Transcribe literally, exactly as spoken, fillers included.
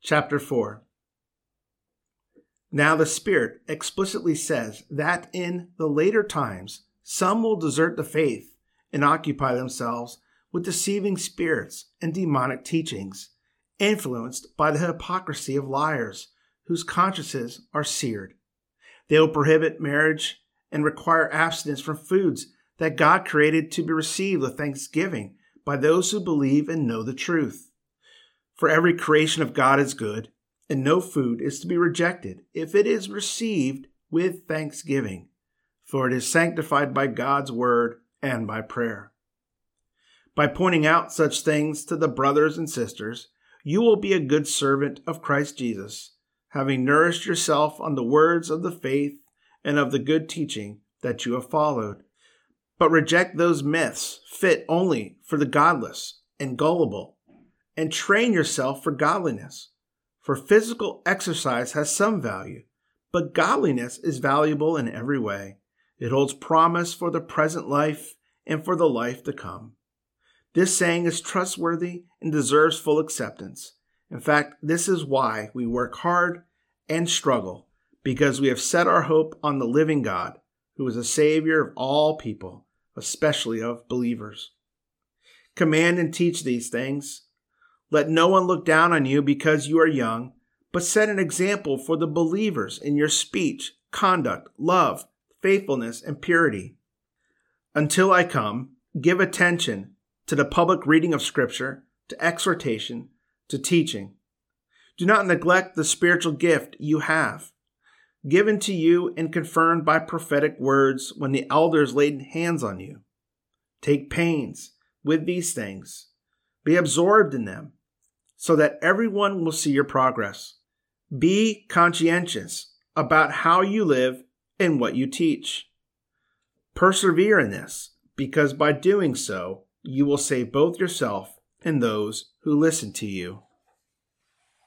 Chapter four. Now the Spirit explicitly says that in the later times some will desert the faith and occupy themselves with deceiving spirits and demonic teachings, influenced by the hypocrisy of liars whose consciences are seared. They will prohibit marriage and require abstinence from foods that God created to be received with thanksgiving by those who believe and know the truth. For every creation of God is good, and no food is to be rejected if it is received with thanksgiving, for it is sanctified by God's word and by prayer. By pointing out such things to the brothers and sisters, you will be a good servant of Christ Jesus, having nourished yourself on the words of the faith and of the good teaching that you have followed. But reject those myths fit only for the godless and gullible, and train yourself for godliness. For physical exercise has some value, but godliness is valuable in every way. It holds promise for the present life and for the life to come. This saying is trustworthy and deserves full acceptance. In fact, this is why we work hard and struggle, because we have set our hope on the living God, who is a Savior of all people, especially of believers. Command and teach these things. Let no one look down on you because you are young, but set an example for the believers in your speech, conduct, love, faithfulness, and purity. Until I come, give attention to the public reading of Scripture, to exhortation, to teaching. Do not neglect the spiritual gift you have, given to you and confirmed by prophetic words when the elders laid hands on you. Take pains with these things. Be absorbed in them, so that everyone will see your progress. Be conscientious about how you live and what you teach. Persevere in this, because by doing so, you will save both yourself and those who listen to you.